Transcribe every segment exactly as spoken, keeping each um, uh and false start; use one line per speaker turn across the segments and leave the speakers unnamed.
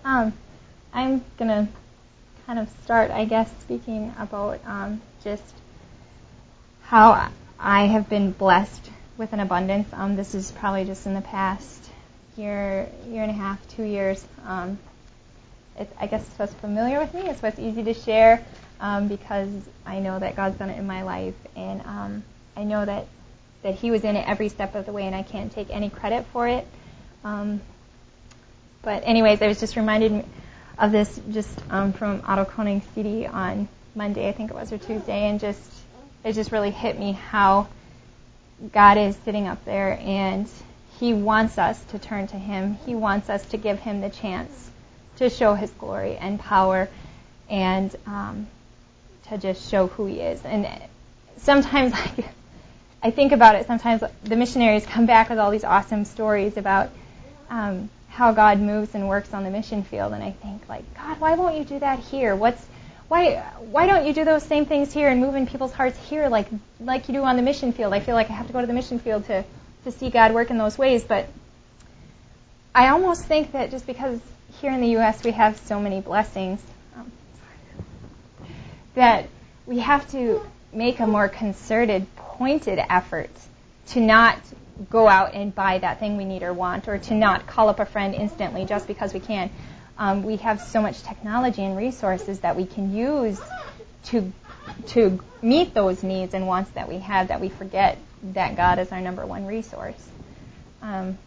Um, I'm going to kind of start, I guess, speaking about um, just how I have been blessed with an abundance. Um, this is probably just in the past year, year and a half, two years. Um, it, I guess it's what's familiar with me. It's what's easy to share um, because I know that God's done it in my life, and um, I know that, that He was in it every step of the way, and I can't take any credit for it. Um, but anyways, I was just reminded of this just um, from Otto Koning's C D on Monday, I think it was, or Tuesday, and just it just really hit me how God is sitting up there, and He wants us to turn to Him. He wants us to give Him the chance to show His glory and power, and um, to just show who He is. And sometimes like, I think about it, sometimes the missionaries come back with all these awesome stories about um, how God moves and works on the mission field, and I think, like, God, why won't you do that here? What's why why don't you do those same things here and move in people's hearts here like like you do on the mission field? I feel like I have to go to the mission field to, to see God work in those ways, but I almost think that just because here in the U S we have so many blessings, um, that we have to make a more concerted, pointed effort to not go out and buy that thing we need or want, or to not call up a friend instantly just because we can. Um, we have so much technology and resources that we can use to to meet those needs and wants that we have, that we forget that God is our number one resource. Um,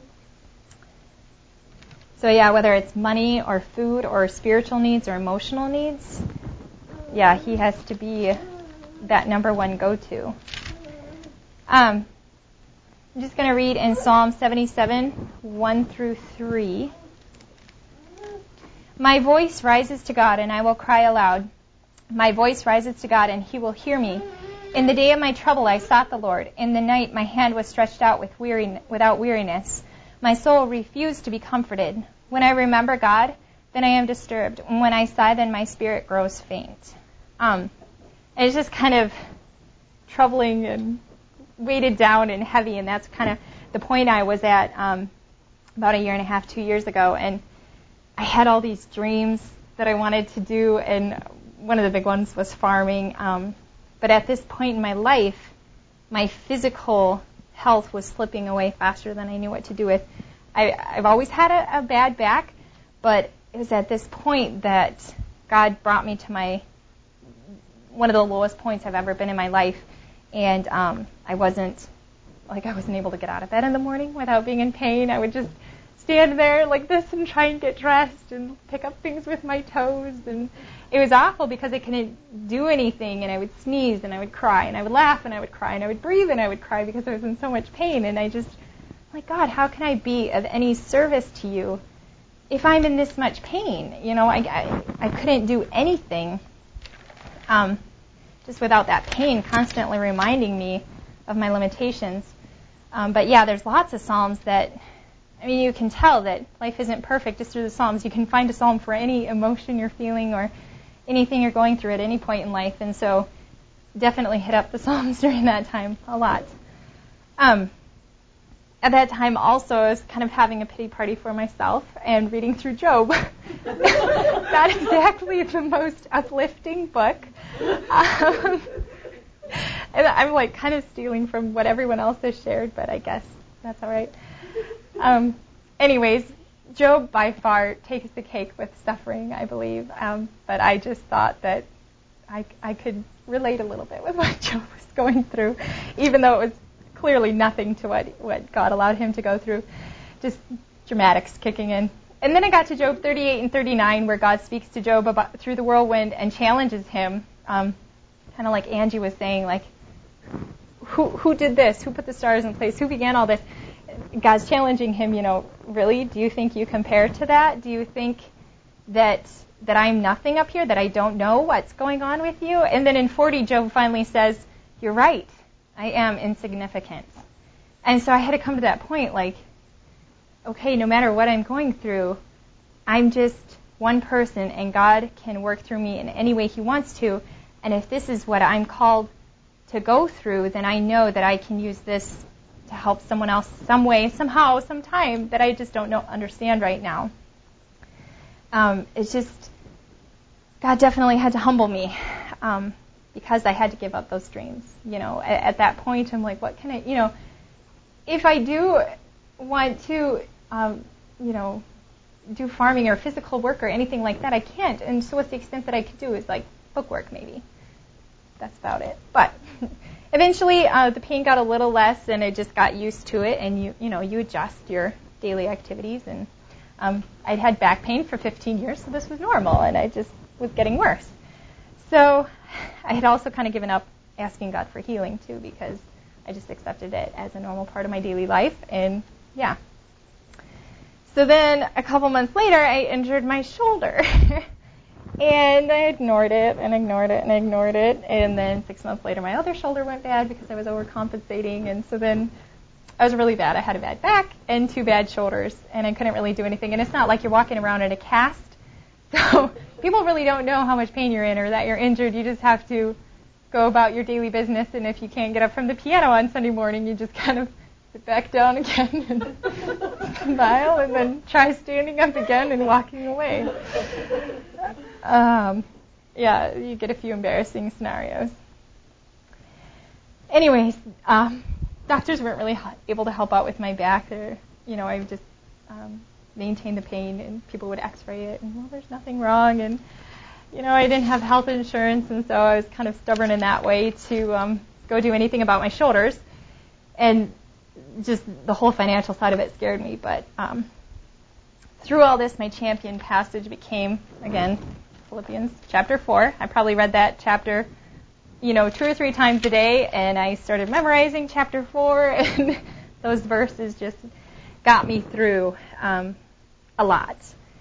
so yeah, whether it's money or food or spiritual needs or emotional needs, yeah, He has to be that number one go-to. Um, I'm just going to read in Psalm seventy-seven, one through three. My voice rises to God, and I will cry aloud. My voice rises to God, and He will hear me. In the day of my trouble I sought the Lord. In the night my hand was stretched out with weary, without weariness. My soul refused to be comforted. When I remember God, then I am disturbed. And when I sigh, then my spirit grows faint. Um, it's just kind of troubling and weighted down and heavy, and that's kind of the point I was at um, about a year and a half, two years ago, and I had all these dreams that I wanted to do, and one of the big ones was farming, um, but at this point in my life, my physical health was slipping away faster than I knew what to do with. I, I've always had a, a bad back, but it was at this point that God brought me to my one of the lowest points I've ever been in my life. And um, I wasn't, like, I wasn't able to get out of bed in the morning without being in pain. I would just stand there like this and try and get dressed and pick up things with my toes. And it was awful because I couldn't do anything. And I would sneeze and I would cry. And I would laugh and I would cry. And I would breathe and I would cry because I was in so much pain. And I just, like, God, how can I be of any service to you if I'm in this much pain? You know, I, I, I couldn't do anything. Um... just without that pain constantly reminding me of my limitations. Um, but yeah, there's lots of Psalms that, I mean, you can tell that life isn't perfect just through the Psalms. You can find a Psalm for any emotion you're feeling or anything you're going through at any point in life. And so definitely hit up the Psalms during that time a lot. Um, at that time also, I was kind of having a pity party for myself and reading through Job. Not exactly the most uplifting book. Um, and I'm like kind of stealing from what everyone else has shared, but I guess that's all right. Um, anyways, Job by far takes the cake with suffering, I believe. Um, but I just thought that I, I could relate a little bit with what Job was going through, even though it was clearly nothing to what, what God allowed him to go through. Just dramatics kicking in. And then I got to Job thirty-eight and thirty-nine, where God speaks to Job about, through the whirlwind and challenges him, um, kind of like Angie was saying, like, who who did this? Who put the stars in place? Who began all this? God's challenging him, you know, really? Do you think you compare to that? Do you think that that I'm nothing up here, that I don't know what's going on with you? And then in forty, Job finally says, you're right. I am insignificant. And so I had to come to that point, like, okay, no matter what I'm going through, I'm just one person, and God can work through me in any way He wants to. And if this is what I'm called to go through, then I know that I can use this to help someone else some way, somehow, sometime that I just don't know, understand right now. um, it's just, God definitely had to humble me um, because I had to give up those dreams. You know, at, at that point, I'm like, what can I, you know, if I do want to, um, you know, do farming or physical work or anything like that, I can't. And so what's the extent that I could do is like bookwork maybe. That's about it. But eventually uh, the pain got a little less and I just got used to it, and you you know, you adjust your daily activities. And um, I'd had back pain for fifteen years, so this was normal, and I just was getting worse. So I had also kind of given up asking God for healing too, because I just accepted it as a normal part of my daily life. And yeah. So then a couple months later, I injured my shoulder. And I ignored it and ignored it and ignored it. And then six months later, my other shoulder went bad because I was overcompensating. And so then I was really bad. I had a bad back and two bad shoulders, and I couldn't really do anything. And it's not like you're walking around in a cast. So people really don't know how much pain you're in or that you're injured. You just have to go about your daily business. And if you can't get up from the piano on Sunday morning, you just kind of sit back down again and smile and then try standing up again and walking away. Um, yeah, you get a few embarrassing scenarios. Anyways, um, doctors weren't really able to help out with my back. They're, you know, I would just um, maintain the pain, and people would x-ray it, and, well, there's nothing wrong. And, you know, I didn't have health insurance, and so I was kind of stubborn in that way to um, go do anything about my shoulders. And just the whole financial side of it scared me. But um, through all this, my champion passage became, again, Philippians chapter four. I probably read that chapter, you know, two or three times a day, and I started memorizing chapter four, and those verses just got me through um, a lot.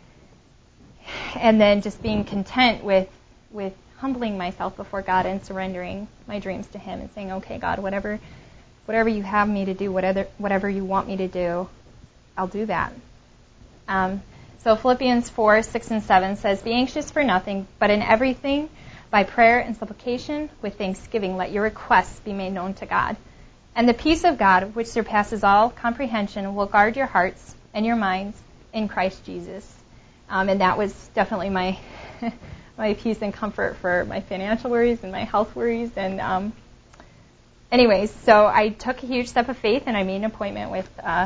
And then just being content with with humbling myself before God and surrendering my dreams to Him and saying, okay, God, whatever whatever you have me to do, whatever whatever you want me to do, I'll do that. Um, so Philippians four, six, and seven says, be anxious for nothing, but in everything, by prayer and supplication, with thanksgiving, let your requests be made known to God. And the peace of God, which surpasses all comprehension, will guard your hearts and your minds in Christ Jesus. Um, and that was definitely my my peace and comfort for my financial worries and my health worries. And um, anyways, so I took a huge step of faith, and I made an appointment with uh,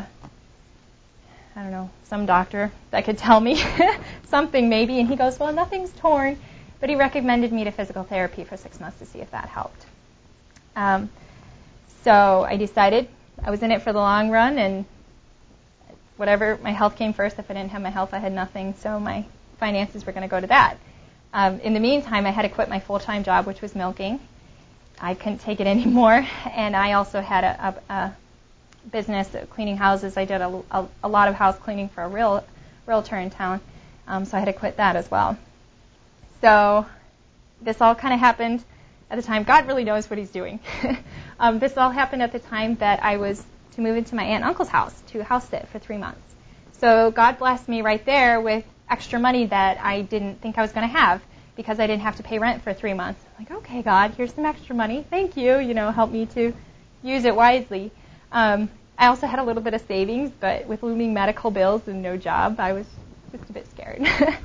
I don't know, some doctor that could tell me something maybe. And he goes, well, nothing's torn. But he recommended me to physical therapy for six months to see if that helped. Um, so I decided I was in it for the long run, and whatever, my health came first. If I didn't have my health, I had nothing. So my finances were going to go to that. Um, in the meantime, I had to quit my full-time job, which was milking. I couldn't take it anymore. And I also had a, a, a business cleaning houses. I did a, a, a lot of house cleaning for a real realtor in town, um, so I had to quit that as well. So this all kind of happened at the time. God really knows what He's doing. um, this all happened at the time that I was to move into my aunt and uncle's house to house sit for three months. So God blessed me right there with extra money that I didn't think I was going to have, because I didn't have to pay rent for three months. I'm like, okay, God, here's some extra money. Thank you. You know, help me to use it wisely. Um, I also had a little bit of savings, but with looming medical bills and no job, I was just a bit scared.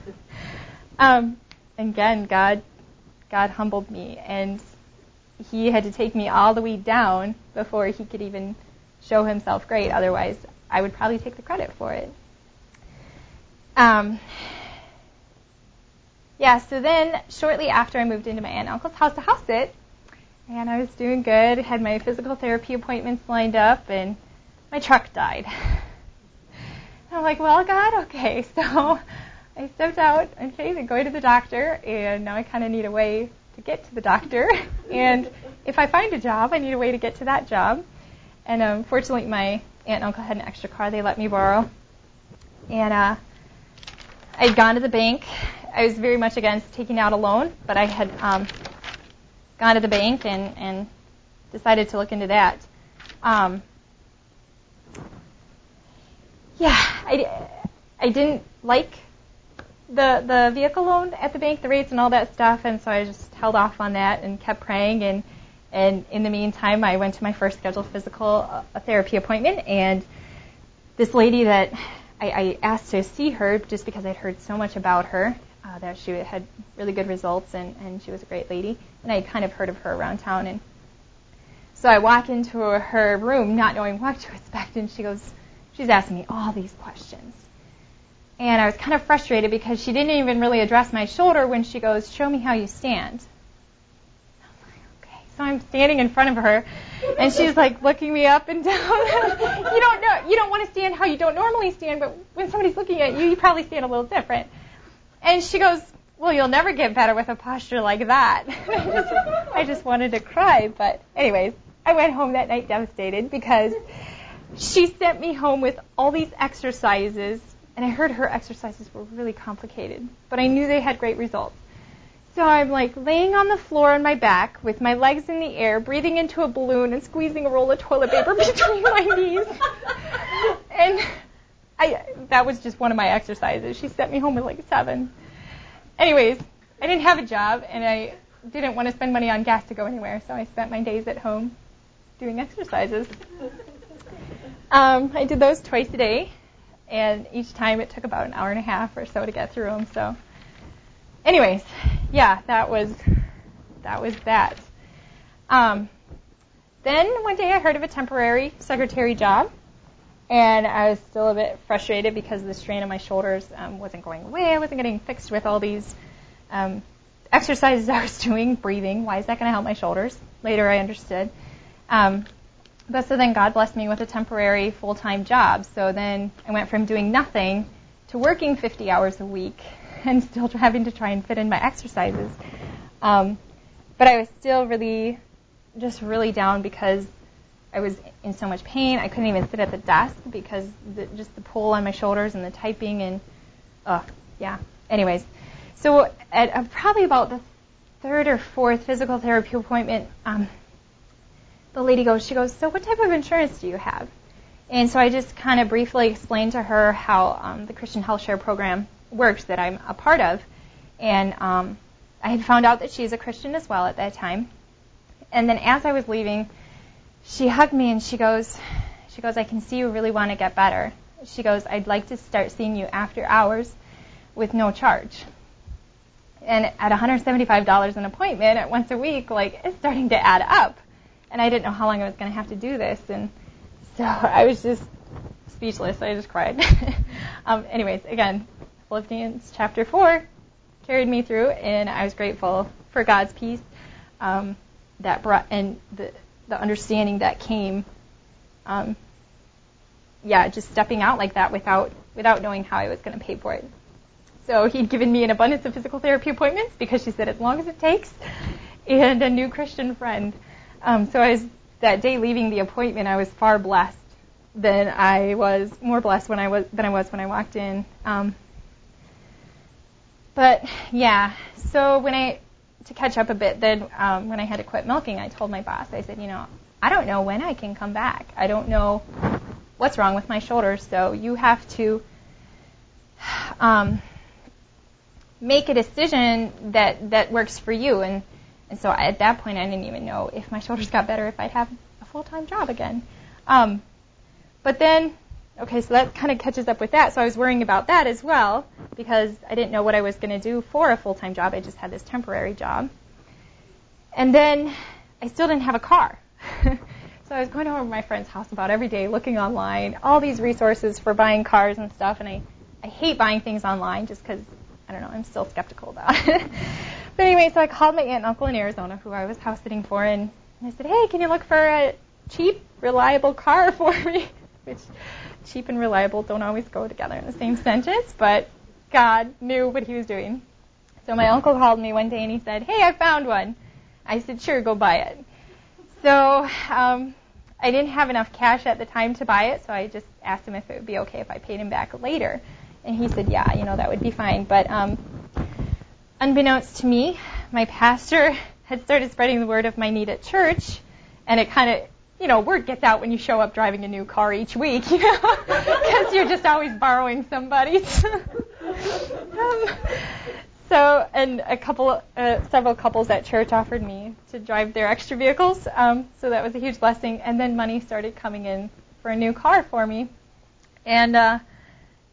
um, again, God, God humbled me, and He had to take me all the way down before He could even show Himself great. Otherwise, I would probably take the credit for it. Um, yeah. So then, shortly after I moved into my aunt and uncle's house to house it, and I was doing good, had my physical therapy appointments lined up, and my truck died. And I'm like, well, God, okay. So I stepped out, okay, to go to the doctor, and now I kind of need a way to get to the doctor. And if I find a job, I need a way to get to that job. And um, fortunately, my aunt and uncle had an extra car they let me borrow. And uh, I'd gone to the bank. I was very much against taking out a loan, but I had um, gone to the bank and, and decided to look into that. Um, yeah, I, I didn't like the the vehicle loan at the bank, the rates and all that stuff, and so I just held off on that and kept praying. And, and in the meantime, I went to my first scheduled physical uh, therapy appointment, and this lady that I, I asked to see her just because I'd heard so much about her, uh, that she had really good results and, and she was a great lady. And I had kind of heard of her around town. And so I walk into her room not knowing what to expect, and she goes, she's asking me all these questions. And I was kind of frustrated because she didn't even really address my shoulder when she goes, show me how you stand. I'm like, okay. So I'm standing in front of her, and she's like looking me up and down. you don't know, you don't want to stand how you don't normally stand, but when somebody's looking at you, you probably stand a little different. And she goes, well, you'll never get better with a posture like that. I, just, I just wanted to cry, but anyways, I went home that night devastated because she sent me home with all these exercises. And I heard her exercises were really complicated, but I knew they had great results. So I'm like laying on the floor on my back with my legs in the air, breathing into a balloon and squeezing a roll of toilet paper between my knees. And I that was just one of my exercises. She sent me home with like seven. Anyways, I didn't have a job, and I didn't want to spend money on gas to go anywhere, so I spent my days at home doing exercises. Um, I did those twice a day. And each time it took about an hour and a half or so to get through them. So, anyways, yeah, that was that was that. Um, then one day I heard of a temporary secretary job, and I was still a bit frustrated because the strain on my shoulders um, wasn't going away. I wasn't getting fixed with all these um, exercises I was doing, breathing. Why is that going to help my shoulders? Later I understood. Um, But so then God blessed me with a temporary full-time job. So then I went from doing nothing to working fifty hours a week and still having to try and fit in my exercises. Um, but I was still really, just really down because I was in so much pain. I couldn't even sit at the desk because the, just the pull on my shoulders and the typing and, oh, yeah. Anyways, so at uh, probably about the third or fourth physical therapy appointment, um, the lady goes, she goes, so what type of insurance do you have? And so I just kind of briefly explained to her how um, the Christian Health Share program works that I'm a part of. And um, I had found out that she's a Christian as well at that time. And then as I was leaving, she hugged me and she goes, she goes, I can see you really want to get better. She goes, I'd like to start seeing you after hours with no charge. And at one hundred seventy-five dollars an appointment at once a week, like, it's starting to add up. And I didn't know how long I was going to have to do this. And so I was just speechless. I just cried. um, anyways, again, Philippians chapter four carried me through, and I was grateful for God's peace um, that brought, and the, the understanding that came, um, yeah, just stepping out like that without without knowing how I was going to pay for it. So he'd given me an abundance of physical therapy appointments because she said as long as it takes, and a new Christian friend. Um, so I was, that day leaving the appointment, I was far blessed than I was, more blessed when I was than I was when I walked in. Um, but yeah, so when I, to catch up a bit, then um, when I had to quit milking, I told my boss, I said, you know, I don't know when I can come back. I don't know what's wrong with my shoulders, so you have to um, make a decision that that works for you. And And so at that point, I didn't even know if my shoulders got better, if I'd have a full-time job again. Um, but then, okay, so that kind of catches up with that. So I was worrying about that as well because I didn't know what I was going to do for a full-time job. I just had this temporary job. And then I still didn't have a car. So I was going over to my friend's house about every day, looking online, all these resources for buying cars and stuff. And I, I hate buying things online just because, I don't know, I'm still skeptical about it. But anyway, so I called my aunt and uncle in Arizona, who I was house sitting for, and I said, hey, can you look for a cheap, reliable car for me? Which, cheap and reliable don't always go together in the same sentence, but God knew what he was doing. So my uncle called me one day and he said, hey, I found one. I said, sure, go buy it. So um, I didn't have enough cash at the time to buy it, so I just asked him if it would be okay if I paid him back later. And he said, yeah, you know, that would be fine. But um, unbeknownst to me, my pastor had started spreading the word of my need at church, and it kind of, you know, word gets out when you show up driving a new car each week, you know, because you're just always borrowing somebody's. um, so, and a couple, uh, several couples at church offered me to drive their extra vehicles, um, so that was a huge blessing. And then money started coming in for a new car for me, and uh,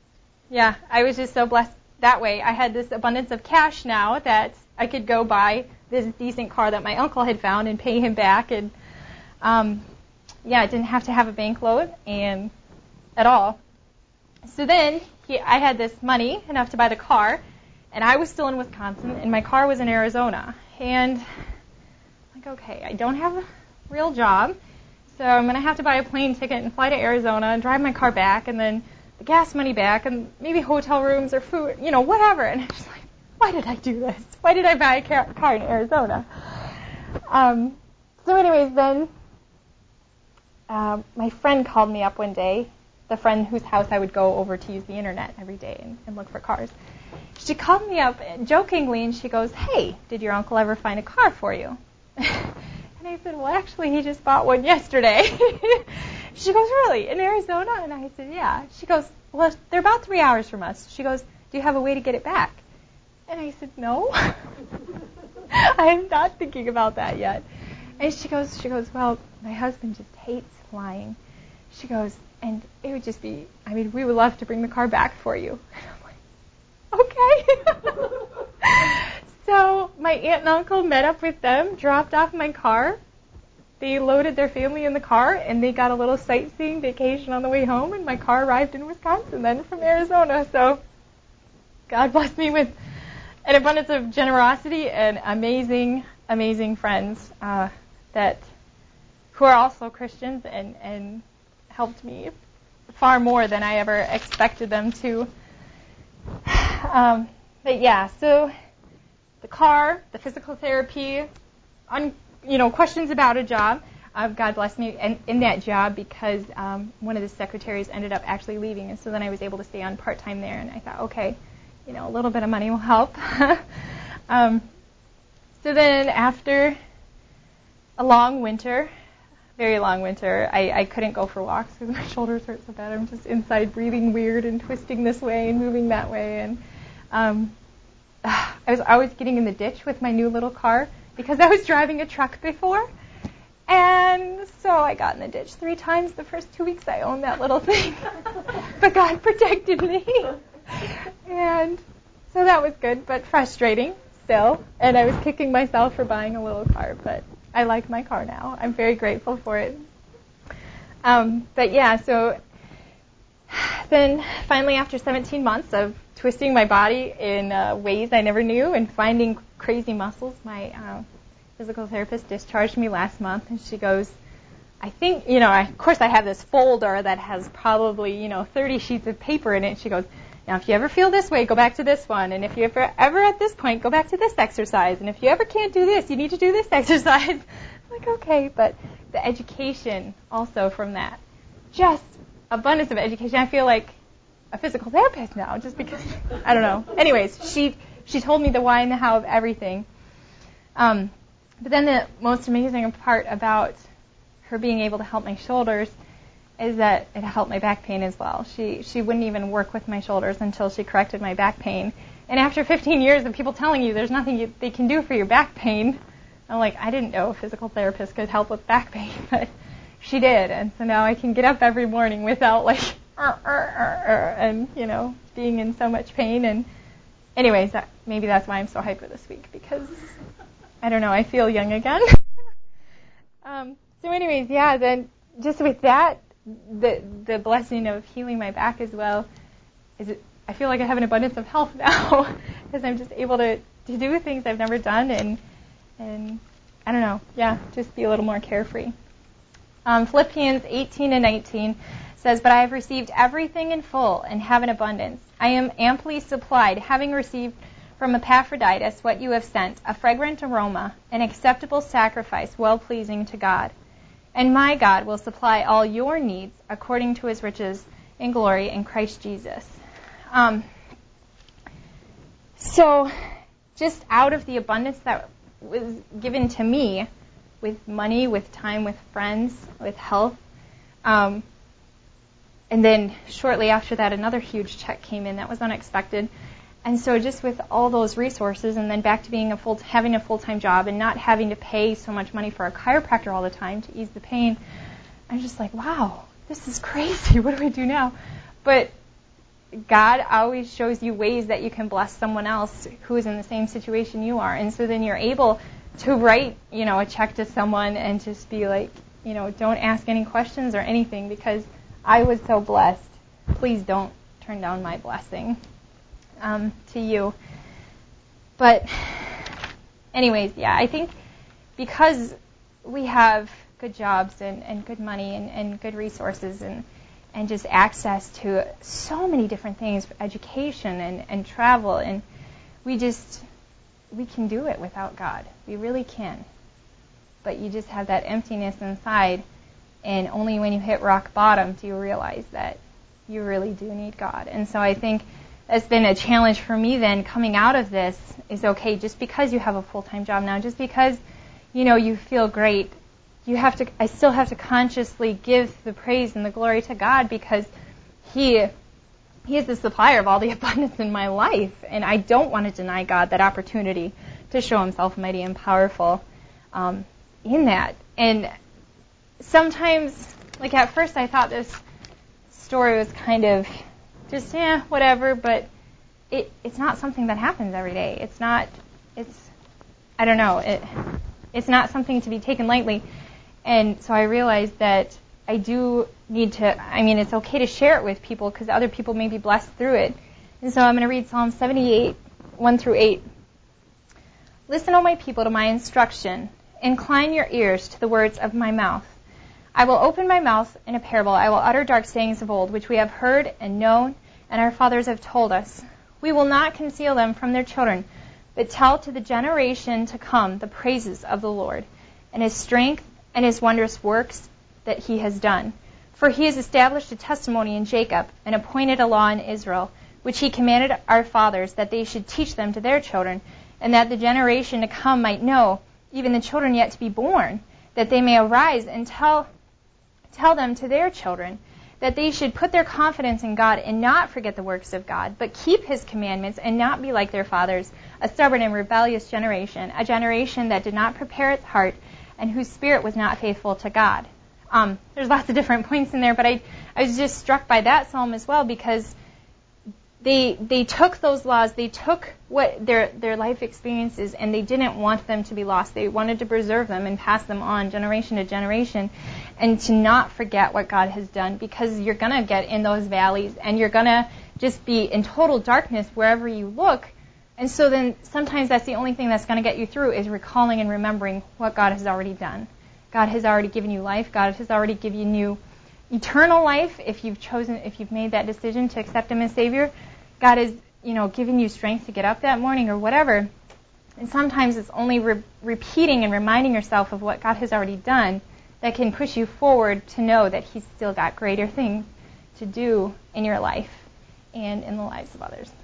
yeah, I was just so blessed that way. I had this abundance of cash now that I could go buy this decent car that my uncle had found and pay him back. And, um, yeah, I didn't have to have a bank loan and at all. So then he, I had this money enough to buy the car, and I was still in Wisconsin, and my car was in Arizona. And I'm like, okay, I don't have a real job, so I'm going to have to buy a plane ticket and fly to Arizona and drive my car back, and then the gas money back, and maybe hotel rooms or food, you know, whatever. And I'm just like, why did I do this? Why did I buy a car in Arizona? Um, so anyways, then uh, my friend called me up one day, the friend whose house I would go over to use the internet every day and, and look for cars. She called me up jokingly, and she goes, hey, did your uncle ever find a car for you? And I said, well, actually, he just bought one yesterday. She goes, really, in Arizona? And I said, yeah. She goes, well, they're about three hours from us. She goes, do you have a way to get it back? And I said, no. I am not thinking about that yet. And she goes, she goes, well, my husband just hates flying. She goes, and it would just be, I mean, we would love to bring the car back for you. And I'm like, okay. So my aunt and uncle met up with them, dropped off my car. They loaded their family in the car, and they got a little sightseeing vacation on the way home, and my car arrived in Wisconsin then from Arizona. So God blessed me with an abundance of generosity and amazing, amazing friends uh, that who are also Christians and, and helped me far more than I ever expected them to. Um, but yeah, so the car, the physical therapy, un, you know, questions about a job. Uh, God blessed me in, in that job because um, one of the secretaries ended up actually leaving, and so then I was able to stay on part-time there, and I thought, okay, you know, a little bit of money will help. um, so then after a long winter, very long winter, I, I couldn't go for walks because my shoulders hurt so bad. I'm just inside breathing weird and twisting this way and moving that way, and um, I was always getting in the ditch with my new little car because I was driving a truck before. And so I got in the ditch three times the first two weeks I owned that little thing. But God protected me. And so that was good, but frustrating still. And I was kicking myself for buying a little car, but I like my car now. I'm very grateful for it. Um, but yeah, so then finally after seventeen months of twisting my body in uh, ways I never knew and finding crazy muscles, my uh, physical therapist discharged me last month, and she goes, I think, you know, I, of course I have this folder that has probably, you know, thirty sheets of paper in it. She goes, now if you ever feel this way, go back to this one, and if you ever, ever at this point, go back to this exercise, and if you ever can't do this, you need to do this exercise. I'm like, okay, but the education also from that, just abundance of education. I feel like a physical therapist now, just because, I don't know. Anyways, she she told me the why and the how of everything. Um, but then the most amazing part about her being able to help my shoulders is that it helped my back pain as well. She she wouldn't even work with my shoulders until she corrected my back pain. And after fifteen years of people telling you there's nothing you, they can do for your back pain, I'm like, I didn't know a physical therapist could help with back pain, but she did. And so now I can get up every morning without like, uh, uh, uh, uh, and, you know, being in so much pain. And anyways, that, maybe that's why I'm so hyper this week, because, I don't know, I feel young again. um, so anyways, yeah, then just with that, the the blessing of healing my back as well is it, I feel like I have an abundance of health now because I'm just able to, to do things I've never done and and I don't know, yeah, just be a little more carefree. Um, Philippians eighteen and nineteen says, but I have received everything in full and have an abundance. I am amply supplied, having received from Epaphroditus what you have sent, a fragrant aroma, an acceptable sacrifice, well-pleasing to God. And my God will supply all your needs according to his riches in glory in Christ Jesus. Um, so just out of the abundance that was given to me with money, with time, with friends, with health, um, and then shortly after that another huge check came in that was unexpected. And so just with all those resources and then back to being a full, having a full-time job and not having to pay so much money for a chiropractor all the time to ease the pain, I'm just like, wow, this is crazy. What do I do now? But God always shows you ways that you can bless someone else who is in the same situation you are. And so then you're able to write, you know, a check to someone and just be like, you know, don't ask any questions or anything because I was so blessed. Please don't turn down my blessing um, to you. But anyways, yeah, I think because we have good jobs and, and good money and, and good resources and, and just access to so many different things, education and, and travel, and we just, we can do it without God. We really can. But you just have that emptiness inside, and only when you hit rock bottom do you realize that you really do need God. And so I think that's been a challenge for me then coming out of this is, okay, just because you have a full-time job now, just because, you know, you feel great, you have to, I still have to consciously give the praise and the glory to God because He, He is the supplier of all the abundance in my life. And I don't want to deny God that opportunity to show Himself mighty and powerful um, in that. And sometimes, like at first I thought this story was kind of just, yeah, whatever, but it, it's not something that happens every day. It's not, it's, I don't know, it, it's not something to be taken lightly. And so I realized that I do need to, I mean, it's okay to share it with people because other people may be blessed through it. And so I'm going to read Psalm seventy-eight, one through eight. Listen, O my people, to my instruction. Incline your ears to the words of my mouth. I will open my mouth in a parable. I will utter dark sayings of old, which we have heard and known, and our fathers have told us. We will not conceal them from their children, but tell to the generation to come the praises of the Lord, and His strength and His wondrous works that He has done. For He has established a testimony in Jacob, and appointed a law in Israel, which He commanded our fathers, that they should teach them to their children, and that the generation to come might know, even the children yet to be born, that they may arise and tell tell them to their children, that they should put their confidence in God and not forget the works of God, but keep His commandments and not be like their fathers, a stubborn and rebellious generation, a generation that did not prepare its heart and whose spirit was not faithful to God. Um, there's lots of different points in there, but I, I was just struck by that psalm as well because they they took those laws, they took what their their life experiences, and they didn't want them to be lost. They wanted to preserve them and pass them on generation to generation, and to not forget what God has done, because you're going to get in those valleys, and you're going to just be in total darkness wherever you look. And so then sometimes that's the only thing that's going to get you through is recalling and remembering what God has already done. God has already given you life. God has already given you eternal life if you've chosen, if you've made that decision to accept Him as Savior. God is, you know, giving you strength to get up that morning or whatever. And sometimes it's only re- repeating and reminding yourself of what God has already done that can push you forward to know that He's still got greater things to do in your life and in the lives of others.